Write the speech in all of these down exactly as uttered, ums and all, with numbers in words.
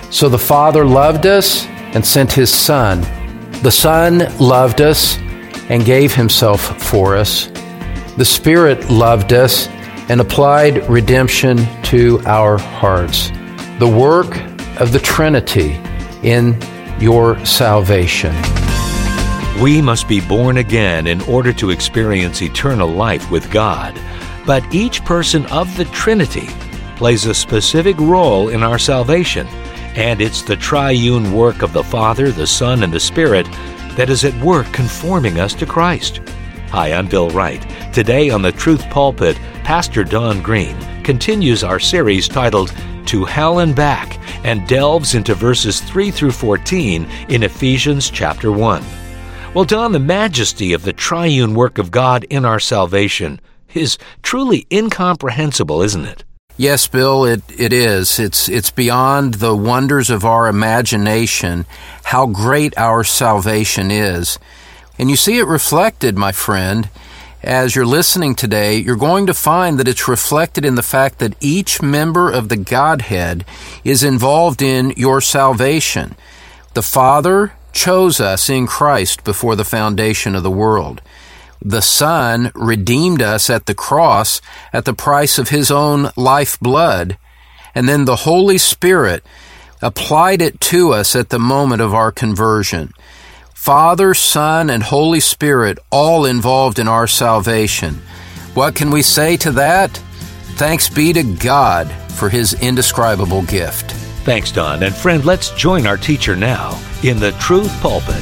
So the Father loved us and sent His Son. The Son loved us and gave Himself for us. The Spirit loved us and applied redemption to our hearts. The work of the Trinity in your salvation. We must be born again in order to experience eternal life with God. But each person of the Trinity plays a specific role in our salvation, and it's the triune work of the Father, the Son, and the Spirit that is at work conforming us to Christ. Hi, I'm Bill Wright. Today on the Truth Pulpit, Pastor Don Green continues our series titled To Hell and Back and delves into verses three through fourteen in Ephesians chapter one. Well, Don, the majesty of the triune work of God in our salvation is truly incomprehensible, isn't it? Yes, Bill, it, it is. It's, it's beyond the wonders of our imagination how great our salvation is. And you see it reflected, my friend, as you're listening today. You're going to find that it's reflected in the fact that each member of the Godhead is involved in your salvation. The Father chose us in Christ before the foundation of the world. The Son redeemed us at the cross at the price of His own lifeblood. And then the Holy Spirit applied it to us at the moment of our conversion. Father, Son, and Holy Spirit all involved in our salvation. What can we say to that? Thanks be to God for His indescribable gift. Thanks, Don. And friend, let's join our teacher now in the Truth Pulpit.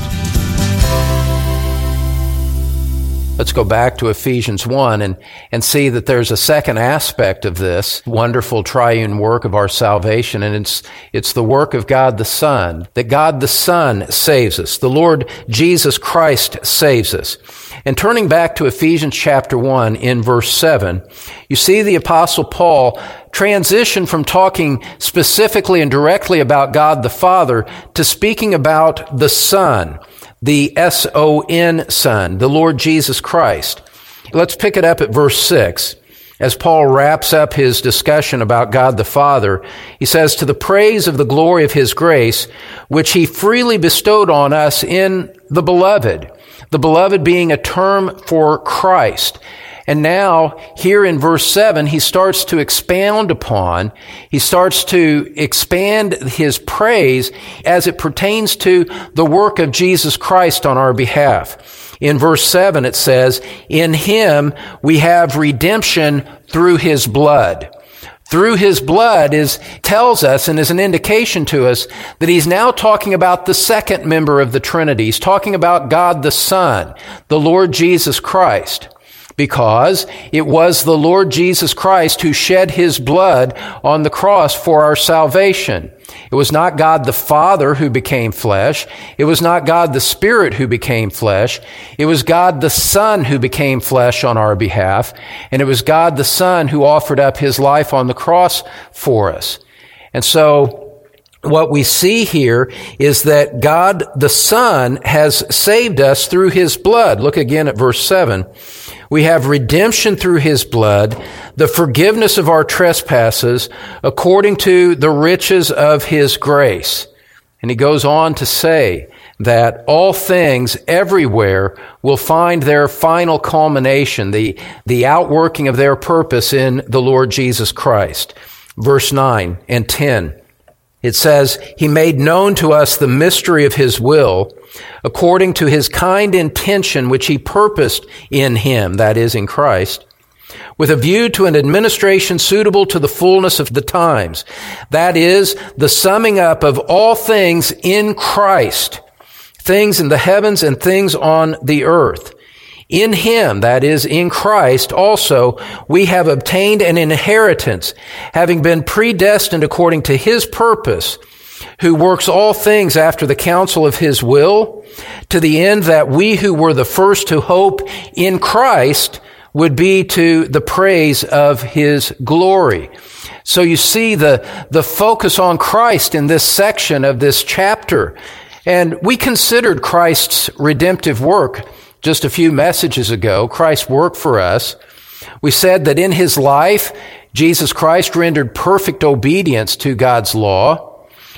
Let's go back to Ephesians one and, and see that there's a second aspect of this wonderful triune work of our salvation, and it's, it's the work of God the Son, that God the Son saves us. The Lord Jesus Christ saves us. And turning back to Ephesians chapter one in verse seven, you see the Apostle Paul transition from talking specifically and directly about God the Father to speaking about the Son, the S O N Son, the Lord Jesus Christ. Let's pick it up at verse six. As Paul wraps up his discussion about God the Father, he says, "To the praise of the glory of His grace, which He freely bestowed on us in the Beloved." The Beloved being a term for Christ. And now, here in verse seven, he starts to expound upon, he starts to expand his praise as it pertains to the work of Jesus Christ on our behalf. In verse seven, it says, "In Him we have redemption through His blood." Through His blood is, tells us and is an indication to us that he's now talking about the second member of the Trinity. He's talking about God the Son, the Lord Jesus Christ. Because it was the Lord Jesus Christ who shed His blood on the cross for our salvation. It was not God the Father who became flesh. It was not God the Spirit who became flesh. It was God the Son who became flesh on our behalf. And it was God the Son who offered up His life on the cross for us. And so what we see here is that God the Son has saved us through His blood. Look again at verse seven. "We have redemption through His blood, the forgiveness of our trespasses, according to the riches of His grace." And he goes on to say that all things everywhere will find their final culmination, the, the outworking of their purpose in the Lord Jesus Christ. Verse nine and ten. It says, "He made known to us the mystery of His will, according to His kind intention which He purposed in Him," that is, in Christ, "with a view to an administration suitable to the fullness of the times." That is, the summing up of all things in Christ, things in the heavens and things on the earth. In Him, that is, in Christ, also we have obtained an inheritance, having been predestined according to His purpose, who works all things after the counsel of His will, to the end that we who were the first to hope in Christ would be to the praise of His glory. So you see the, the focus on Christ in this section of this chapter. And we considered Christ's redemptive work just a few messages ago, Christ's work for us. We said that in His life, Jesus Christ rendered perfect obedience to God's law.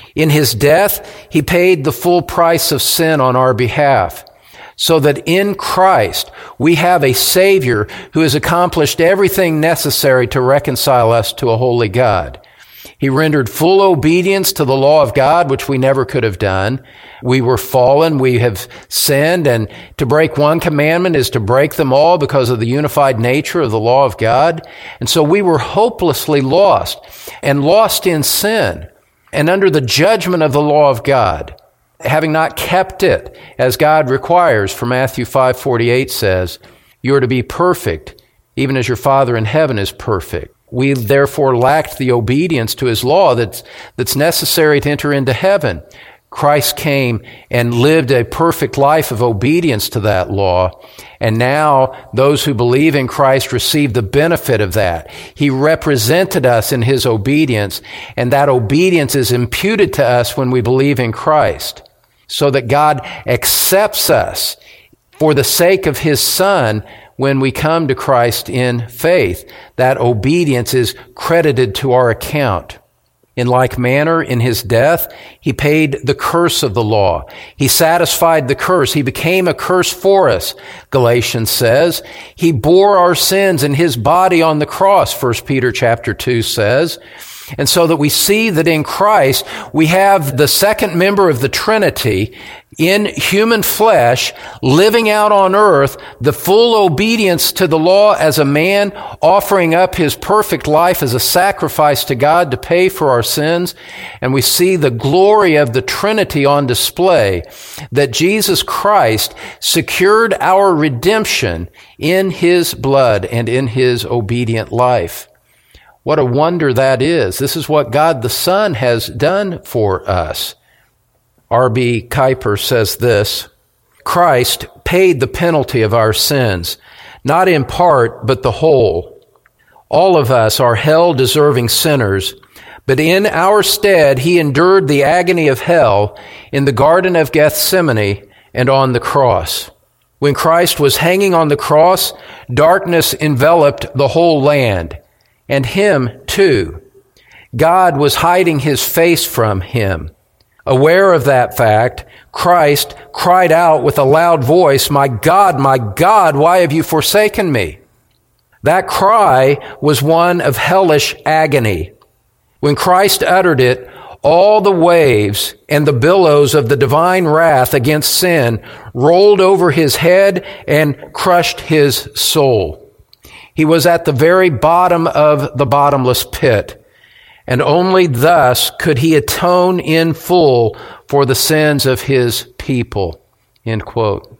In his death, he paid the full price of sin on our behalf, so that in Christ we have a Savior who has accomplished everything necessary to reconcile us to a holy God. He rendered full obedience to the law of God, which we never could have done. We were fallen, we have sinned, and to break one commandment is to break them all because of the unified nature of the law of God. And so we were hopelessly lost, and lost in sin, and under the judgment of the law of God, having not kept it as God requires. For Matthew five forty-eight says, "You are to be perfect, even as your Father in heaven is perfect." We therefore lacked the obedience to his law that's, that's necessary to enter into heaven. Christ came and lived a perfect life of obedience to that law. And now those who believe in Christ receive the benefit of that. He represented us in his obedience, and that obedience is imputed to us when we believe in Christ, so that God accepts us for the sake of his Son. When we come to Christ in faith, that obedience is credited to our account. In like manner, in his death, he paid the curse of the law. He satisfied the curse. He became a curse for us, Galatians says. He bore our sins in his body on the cross, First Peter chapter two says. And so that we see that in Christ, we have the second member of the Trinity in human flesh, living out on earth the full obedience to the law as a man, offering up his perfect life as a sacrifice to God to pay for our sins. And we see the glory of the Trinity on display, that Jesus Christ secured our redemption in his blood and in his obedient life. What a wonder that is. This is what God the Son has done for us. R B Kuyper says this, "Christ paid the penalty of our sins, not in part, but the whole. All of us are hell-deserving sinners, but in our stead he endured the agony of hell in the Garden of Gethsemane and on the cross. When Christ was hanging on the cross, darkness enveloped the whole land, and him too. God was hiding his face from him. Aware of that fact, Christ cried out with a loud voice, 'My God, my God, why have you forsaken me?' That cry was one of hellish agony. When Christ uttered it, all the waves and the billows of the divine wrath against sin rolled over his head and crushed his soul. He was at the very bottom of the bottomless pit, and only thus could he atone in full for the sins of his people." End quote.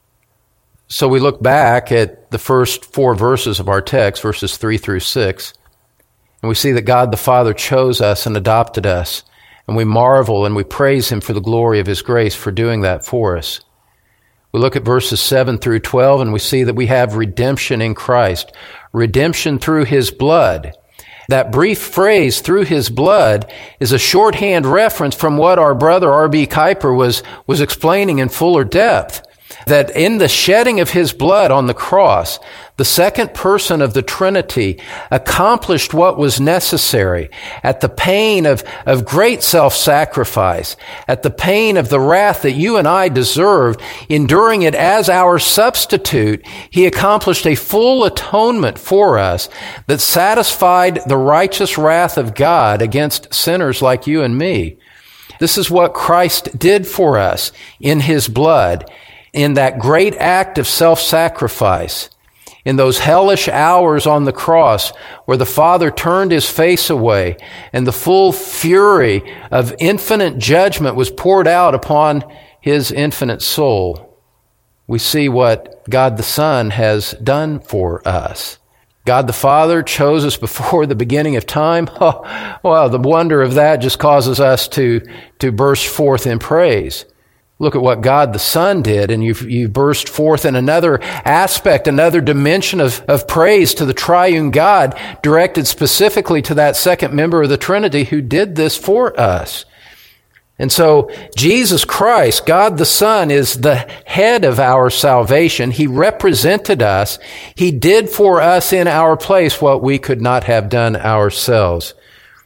So we look back at the first four verses of our text, verses three through six, and we see that God the Father chose us and adopted us, and we marvel and we praise him for the glory of his grace for doing that for us. We look at verses seven through twelve, and we see that we have redemption in Christ, redemption through his blood. That brief phrase, "through his blood," is a shorthand reference from what our brother R B Kuyper was, was explaining in fuller depth. That in the shedding of his blood on the cross, the second person of the Trinity accomplished what was necessary at the pain of, of great self-sacrifice, at the pain of the wrath that you and I deserved, enduring it as our substitute. He accomplished a full atonement for us that satisfied the righteous wrath of God against sinners like you and me. This is what Christ did for us in his blood, in that great act of self-sacrifice, in those hellish hours on the cross where the Father turned his face away and the full fury of infinite judgment was poured out upon his infinite soul. We see what God the Son has done for us. God the Father chose us before the beginning of time. Oh, well, the wonder of that just causes us to, to burst forth in praise. Look at what God the Son did, and you've, you burst forth in another aspect, another dimension of, of praise to the triune God, directed specifically to that second member of the Trinity who did this for us. And so Jesus Christ, God the Son, is the head of our salvation. He represented us. He did for us in our place what we could not have done ourselves.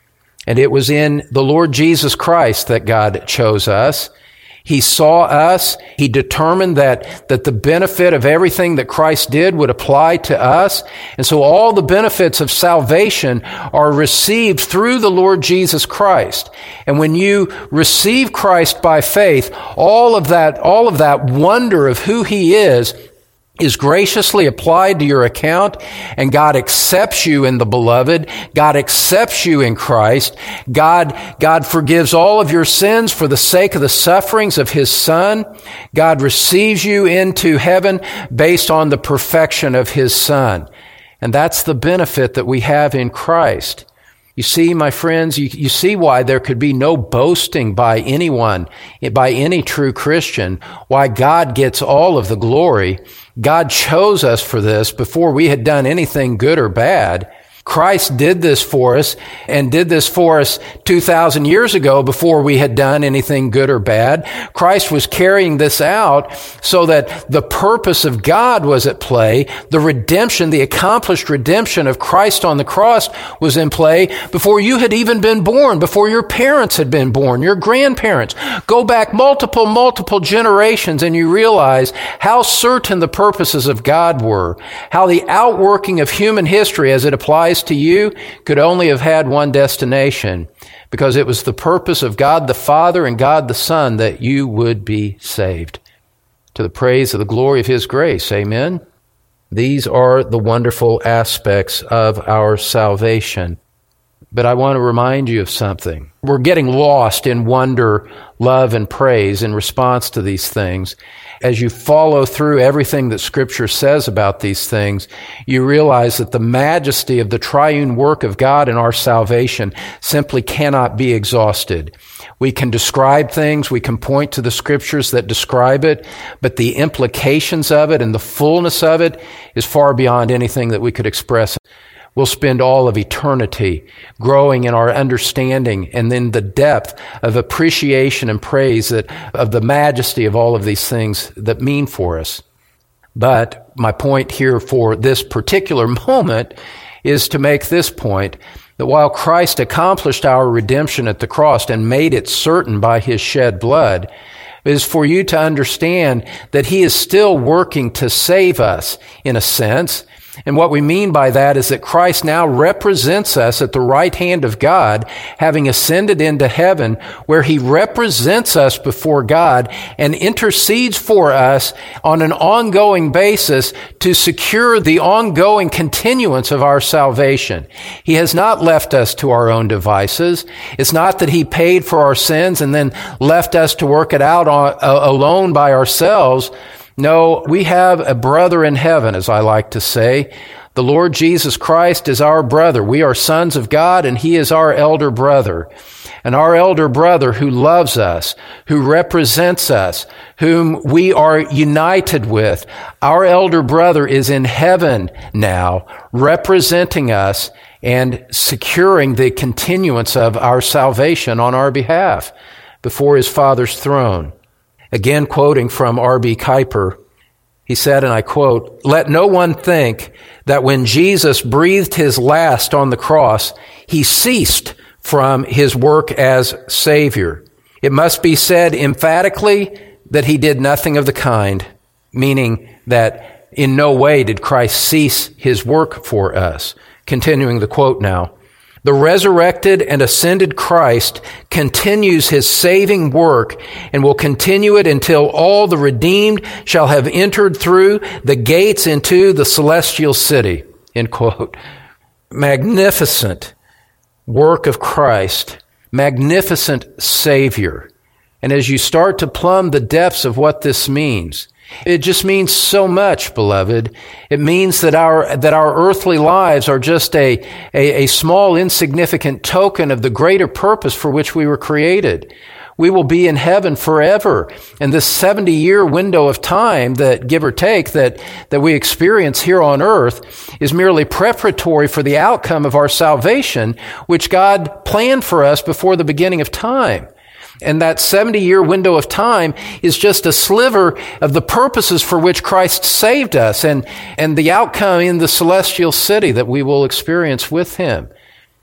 And it was in the Lord Jesus Christ that God chose us. He saw us. He determined that, that the benefit of everything that Christ did would apply to us. And so all the benefits of salvation are received through the Lord Jesus Christ. And when you receive Christ by faith, all of that, all of that wonder of who He is is graciously applied to your account, and God accepts you in the Beloved. God accepts you in Christ. God, God forgives all of your sins for the sake of the sufferings of His Son. God receives you into heaven based on the perfection of His Son. And that's the benefit that we have in Christ. You see, my friends, you, you see why there could be no boasting by anyone, by any true Christian, why God gets all of the glory. God chose us for this before we had done anything good or bad. Christ did this for us and did this for us two thousand years ago before we had done anything good or bad. Christ was carrying this out so that the purpose of God was at play. The redemption, the accomplished redemption of Christ on the cross was in play before you had even been born, before your parents had been born, your grandparents. Go back multiple, multiple generations and you realize how certain the purposes of God were, how the outworking of human history as it applies to you could only have had one destination, because it was the purpose of God the Father and God the Son that you would be saved. To the praise of the glory of His grace, amen? These are the wonderful aspects of our salvation. But I want to remind you of something. We're getting lost in wonder, love, and praise in response to these things. As you follow through everything that Scripture says about these things, you realize that the majesty of the triune work of God in our salvation simply cannot be exhausted. We can describe things, we can point to the Scriptures that describe it, but the implications of it and the fullness of it is far beyond anything that we could express. We'll spend all of eternity growing in our understanding and in the depth of appreciation and praise that of the majesty of all of these things that mean for us. But my point here for this particular moment is to make this point, that while Christ accomplished our redemption at the cross and made it certain by His shed blood, it is for you to understand that He is still working to save us in a sense. And what we mean by that is that Christ now represents us at the right hand of God, having ascended into heaven, where He represents us before God and intercedes for us on an ongoing basis to secure the ongoing continuance of our salvation. He has not left us to our own devices. It's not that He paid for our sins and then left us to work it out on, uh, alone by ourselves. No, we have a brother in heaven, as I like to say. The Lord Jesus Christ is our brother. We are sons of God, and He is our elder brother. And our elder brother who loves us, who represents us, whom we are united with, our elder brother is in heaven now, representing us and securing the continuance of our salvation on our behalf before His Father's throne. Again, quoting from R B Kuiper, he said, and I quote, "Let no one think that when Jesus breathed His last on the cross, He ceased from His work as Savior. It must be said emphatically that He did nothing of the kind," meaning that in no way did Christ cease His work for us. Continuing the quote now. "The resurrected and ascended Christ continues His saving work and will continue it until all the redeemed shall have entered through the gates into the celestial city." End quote. Magnificent work of Christ. Magnificent Savior. And as you start to plumb the depths of what this means, it just means so much, beloved. It means that our that our earthly lives are just a, a, a small, insignificant token of the greater purpose for which we were created. We will be in heaven forever. And this seventy-year window of time that, give or take, that, that we experience here on earth is merely preparatory for the outcome of our salvation, which God planned for us before the beginning of time. And that seventy-year window of time is just a sliver of the purposes for which Christ saved us and, and the outcome in the celestial city that we will experience with Him.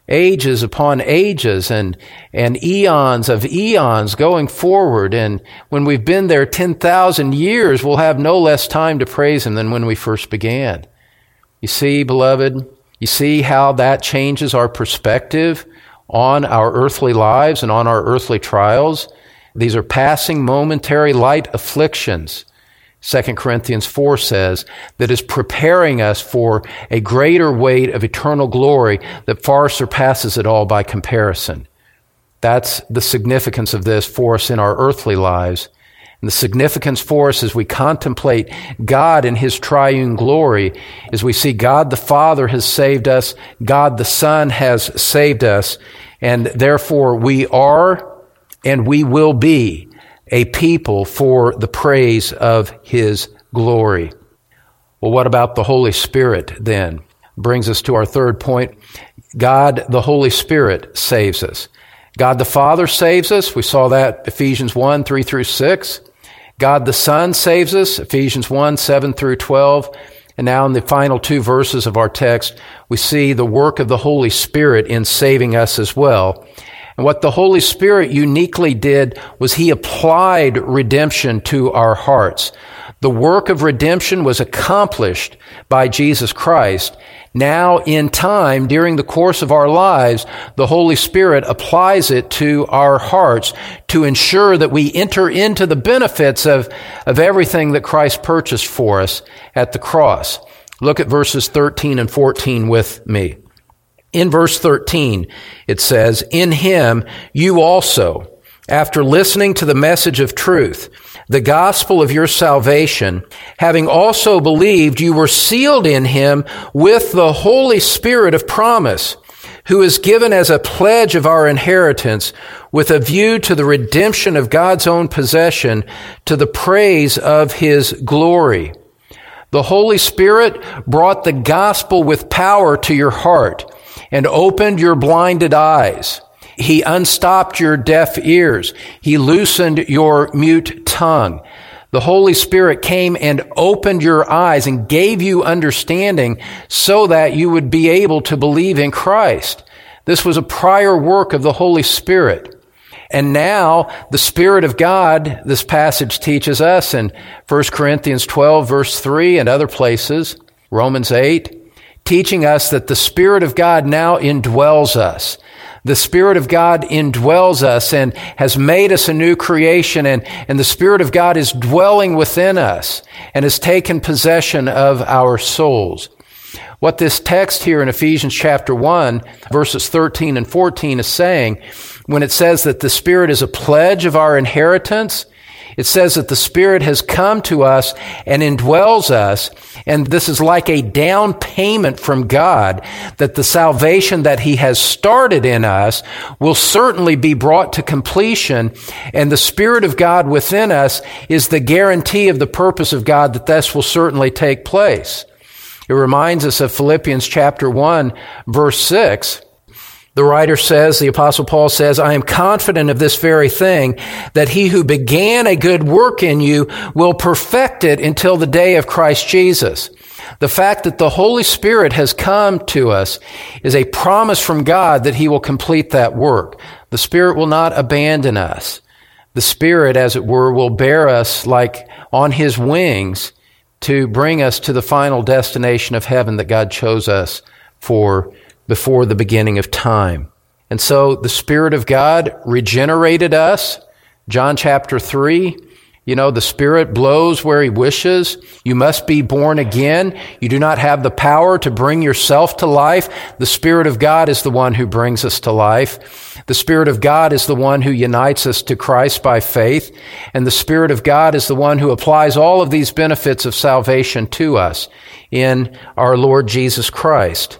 ages upon ages and, and eons of eons going forward. And when we've been there ten thousand years, we'll have no less time to praise him than when we first began. You see, beloved, you see how that changes our perspective on our earthly lives and on our earthly trials. These are passing, momentary, light afflictions. Second Corinthians four says that is preparing us for a greater weight of eternal glory that far surpasses it all by comparison. That's the significance of this for us in our earthly lives. And the significance for us as we contemplate God in his triune glory is we see God the Father has saved us, God the Son has saved us, and therefore we are and we will be a people for the praise of his glory. Well, what about the Holy Spirit then? Brings us to our third point. God, the Holy Spirit, saves us. God the Father saves us. We saw that Ephesians one, three through six. God the Son saves us, Ephesians one, seven through twelve. And now in the final two verses of our text, we see the work of the Holy Spirit in saving us as well. And what the Holy Spirit uniquely did was he applied redemption to our hearts. The work of redemption was accomplished by Jesus Christ. Now, in time, during the course of our lives, the Holy Spirit applies it to our hearts to ensure that we enter into the benefits of, of everything that Christ purchased for us at the cross. Look at verses thirteen and fourteen with me. In verse thirteen, it says, "In him you also, after listening to the message of truth, the gospel of your salvation, having also believed, you were sealed in him with the Holy Spirit of promise, who is given as a pledge of our inheritance with a view to the redemption of God's own possession, to the praise of his glory." The Holy Spirit brought the gospel with power to your heart and opened your blinded eyes. He unstopped your deaf ears. He loosened your mute tongue. The Holy Spirit came and opened your eyes and gave you understanding so that you would be able to believe in Christ. This was a prior work of the Holy Spirit. And now the Spirit of God, this passage teaches us in First Corinthians twelve, verse three, and other places, Romans eight, teaching us that the Spirit of God now indwells us. The Spirit of God indwells us and has made us a new creation, and, and the Spirit of God is dwelling within us and has taken possession of our souls. What this text here in Ephesians chapter one, verses thirteen and fourteen is saying, when it says that the Spirit is a pledge of our inheritance, it says that the Spirit has come to us and indwells us, and this is like a down payment from God that the salvation that he has started in us will certainly be brought to completion, and the Spirit of God within us is the guarantee of the purpose of God that this will certainly take place. It reminds us of Philippians chapter one, verse six. The writer says, the Apostle Paul says, "I am confident of this very thing, that he who began a good work in you will perfect it until the day of Christ Jesus." The fact that the Holy Spirit has come to us is a promise from God that he will complete that work. The Spirit will not abandon us. The Spirit, as it were, will bear us like on his wings to bring us to the final destination of heaven that God chose us for before the beginning of time. And so the Spirit of God regenerated us. John chapter three, you know, the Spirit blows where he wishes. You must be born again. You do not have the power to bring yourself to life. The Spirit of God is the one who brings us to life. The Spirit of God is the one who unites us to Christ by faith. And the Spirit of God is the one who applies all of these benefits of salvation to us in our Lord Jesus Christ.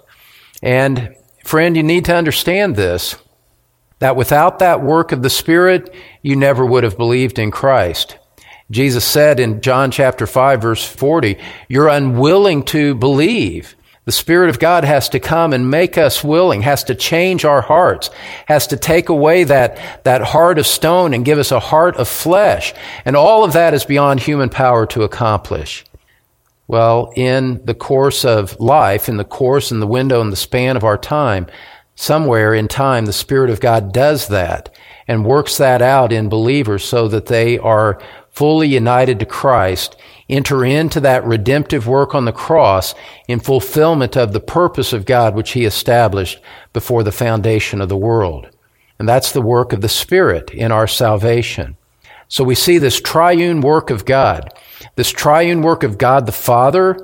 And friend, you need to understand this, that without that work of the Spirit, you never would have believed in Christ. Jesus said in John chapter five, verse forty, "You're unwilling to believe." The Spirit of God has to come and make us willing, has to change our hearts, has to take away that, that heart of stone and give us a heart of flesh. And all of that is beyond human power to accomplish. Well, in the course of life, in the course and the window and the span of our time, Somewhere in time, the Spirit of God does that and works that out in believers so that they are fully united to Christ, enter into that redemptive work on the cross in fulfillment of the purpose of God which He established before the foundation of the world. And that's the work of the Spirit in our salvation. So we see this triune work of God, this triune work of God the Father,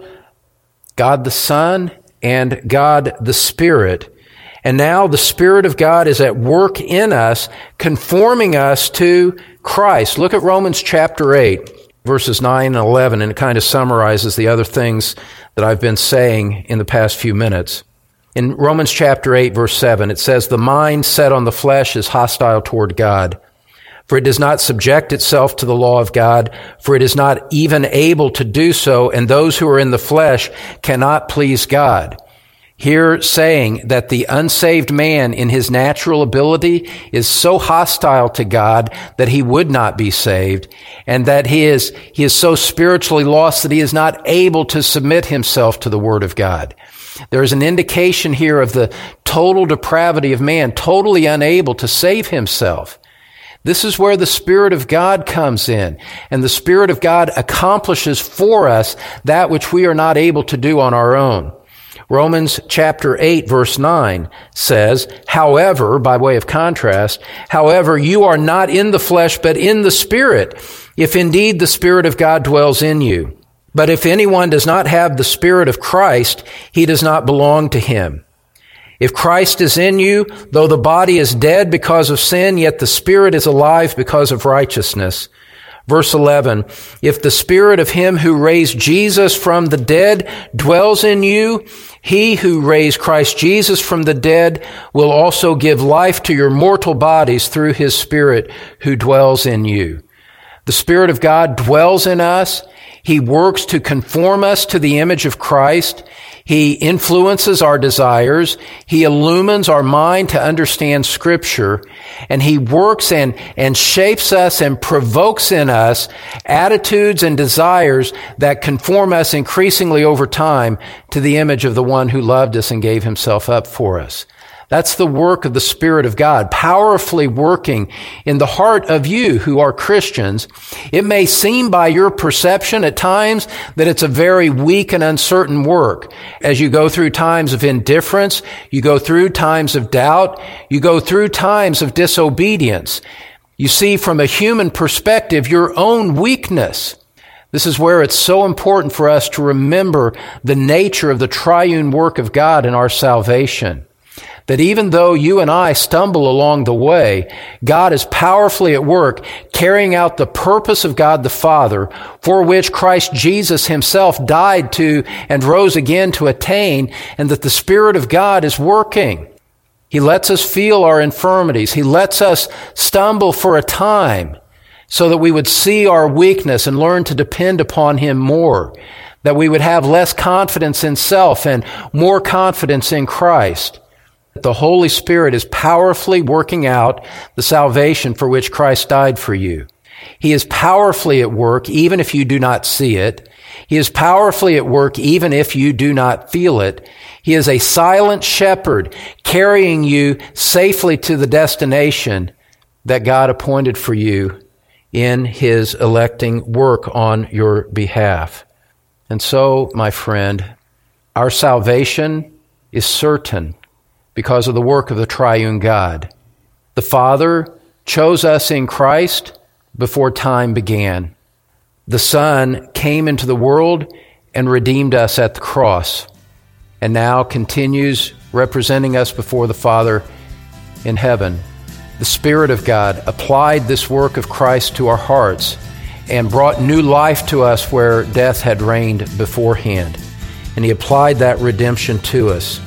God the Son, and God the Spirit. And now the Spirit of God is at work in us, conforming us to Christ. Look at Romans chapter eight, verses nine and eleven, and it kind of summarizes the other things that I've been saying in the past few minutes. In Romans chapter eight, verse seven, it says, "The mind set on the flesh is hostile toward God. For it does not subject itself to the law of God, for it is not even able to do so, and those who are in the flesh cannot please God." Here saying that the unsaved man in his natural ability is so hostile to God that he would not be saved, and that he is, he is so spiritually lost that he is not able to submit himself to the Word of God. There is an indication here of the total depravity of man, totally unable to save himself. This is where the Spirit of God comes in, and the Spirit of God accomplishes for us that which we are not able to do on our own. Romans chapter eight, verse nine says, "However," by way of contrast, "however, you are not in the flesh, but in the Spirit, if indeed the Spirit of God dwells in you. But if anyone does not have the Spirit of Christ, he does not belong to him. If Christ is in you, though the body is dead because of sin, yet the Spirit is alive because of righteousness." Verse eleven, "If the Spirit of him who raised Jesus from the dead dwells in you, he who raised Christ Jesus from the dead will also give life to your mortal bodies through his Spirit who dwells in you." The Spirit of God dwells in us. He works to conform us to the image of Christ. He influences our desires. He illumines our mind to understand Scripture. And He works and, and shapes us and provokes in us attitudes and desires that conform us increasingly over time to the image of the one who loved us and gave Himself up for us. That's the work of the Spirit of God, powerfully working in the heart of you who are Christians. It may seem by your perception at times that it's a very weak and uncertain work. As you go through times of indifference, you go through times of doubt, you go through times of disobedience. You see from a human perspective your own weakness. This is where it's so important for us to remember the nature of the triune work of God in our salvation. That even though you and I stumble along the way, God is powerfully at work carrying out the purpose of God the Father, for which Christ Jesus Himself died to and rose again to attain, and that the Spirit of God is working. He lets us feel our infirmities. He lets us stumble for a time so that we would see our weakness and learn to depend upon Him more, that we would have less confidence in self and more confidence in Christ. The Holy Spirit is powerfully working out the salvation for which Christ died for you. He is powerfully at work even if you do not see it. He is powerfully at work even if you do not feel it. He is a silent shepherd carrying you safely to the destination that God appointed for you in His electing work on your behalf. And so, my friend, our salvation is certain because of the work of the triune God. The Father chose us in Christ before time began. The Son came into the world and redeemed us at the cross, and now continues representing us before the Father in heaven. The Spirit of God applied this work of Christ to our hearts and brought new life to us where death had reigned beforehand. And He applied that redemption to us.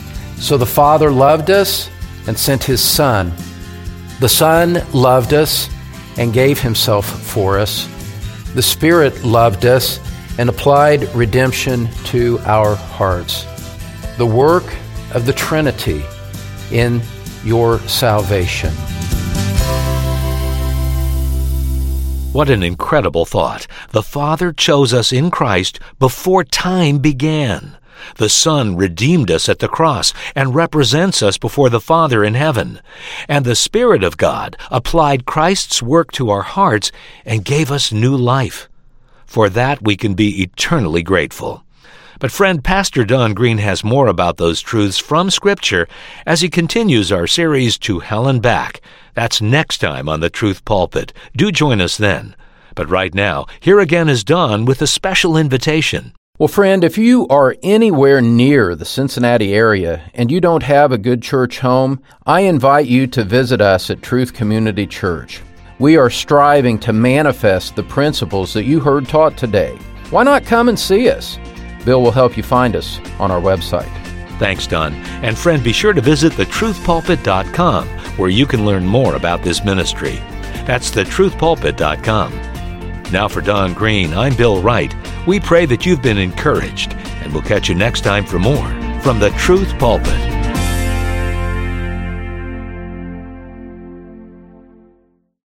So the Father loved us and sent His Son. The Son loved us and gave Himself for us. The Spirit loved us and applied redemption to our hearts. The work of the Trinity in your salvation. What an incredible thought. The Father chose us in Christ before time began. The Son redeemed us at the cross and represents us before the Father in heaven. And the Spirit of God applied Christ's work to our hearts and gave us new life. For that we can be eternally grateful. But friend, Pastor Don Green has more about those truths from Scripture as he continues our series To Hell and Back. That's next time on The Truth Pulpit. Do join us then. But right now, here again is Don with a special invitation. Well, friend, if you are anywhere near the Cincinnati area and you don't have a good church home, I invite you to visit us at Truth Community Church. We are striving to manifest the principles that you heard taught today. Why not come and see us? Bill will help you find us on our website. Thanks, Don. And friend, be sure to visit the truth pulpit dot com, where you can learn more about this ministry. That's the truth pulpit dot com. Now for Don Green, I'm Bill Wright. We pray that you've been encouraged, and we'll catch you next time for more from the Truth Pulpit.